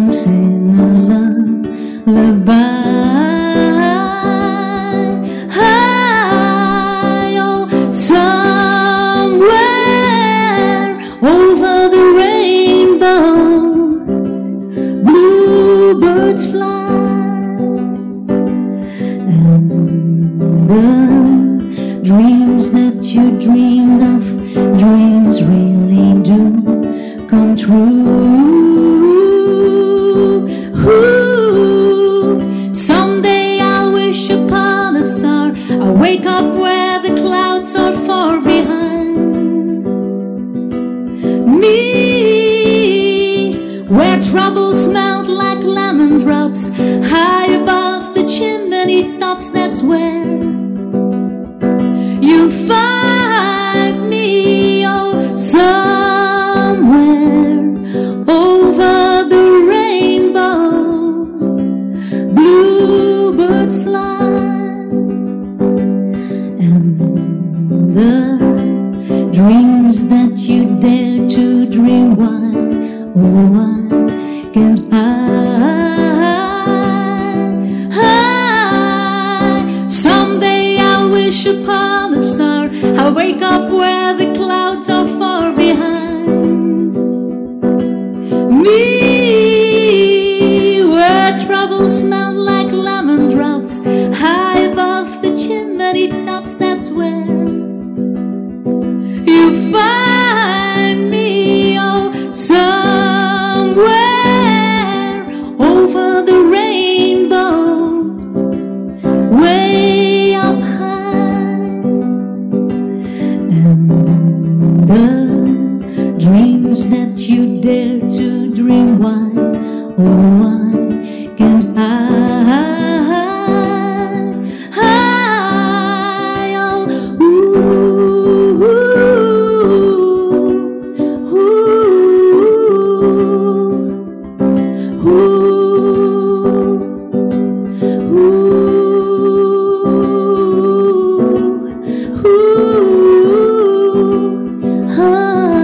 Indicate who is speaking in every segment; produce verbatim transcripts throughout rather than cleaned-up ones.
Speaker 1: dreams in a lullaby. High, oh, somewhere over the rainbow, bluebirds fly, and the dreams that you dreamed of, dreams really do come true. Ooh, someday I'll wish upon a star. I'll wake up where the clouds are far behind me, where troubles melt like lemon drops high above the chimney tops. That's where you'll find me, oh, somewhere over the rainbow, bluebirds fly, and the dreams that you dare to dream, why, oh, why can't I? Someday I'll wish upon a star. I'll wake up where the clouds are far behind me, where troubles melt like lemon drops high above the chimney tops. That's where you find me, oh, somewhere over the rainbow, way up high, and the dreams that you dare to dream, why, oh, why can't I? I, oh, ooh, ooh, ooh, ooh, ooh, ooh, ah.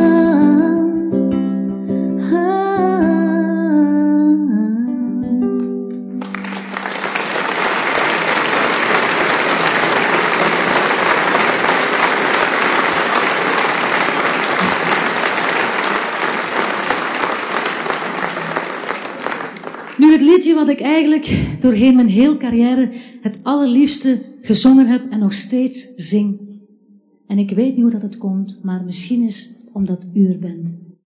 Speaker 1: Nu het liedje wat ik eigenlijk doorheen mijn hele carrière het allerliefste gezongen heb en nog steeds zing. En ik weet niet hoe dat het komt, maar misschien is omdat u er bent.